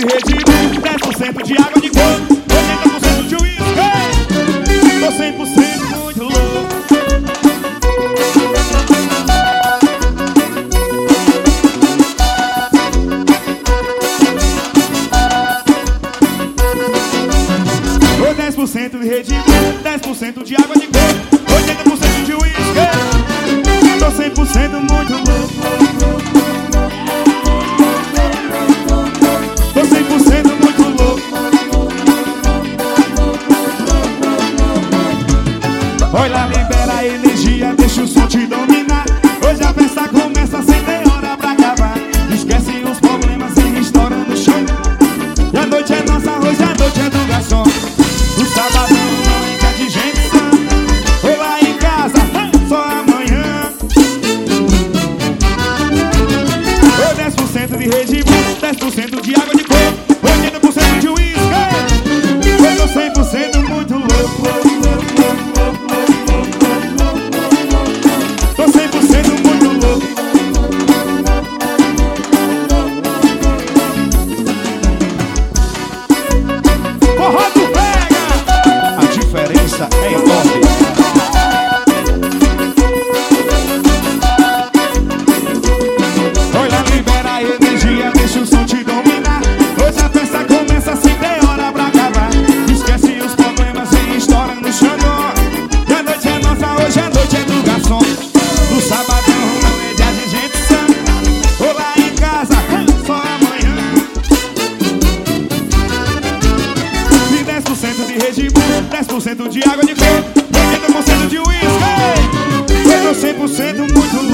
Red Bull, 10% de água de coco, 80% de uísque. Tô 100% muito louco. Tô 10% de Red Bull, 10% de água de coco, 80% de uísque. Tô 100% muito louco. Tô 100% muito louco. Olha, libera a energia, deixa o som te dominar. Hoje a festa começa sem ter hora pra acabar. Esquece os problemas e estoura no chão. E a noite é nossa, hoje a noite é do garçom. O sabadão não entra de gente sã. Ou lá em casa, só amanhã. Ou 10% de Red Bull, 10% de água de coco, 80% de uísque. Eu tô 100% muito louco. Tô 100% muito louco. Forró do pega! A diferença é enorme. Olha, libera a energia, deixa o som te dominar. Hoje a festa começa sem ter hora pra acabar. Esquece os problemas e estoura no xandó. E a noite é nossa, hoje a noite é do garçom. No sabadão não é dia de gente sã. Ou lá em casa, só amanhã. E 10% de Red Bull, 10% de água de coco, 80% de uísque. Eu tô 100% muito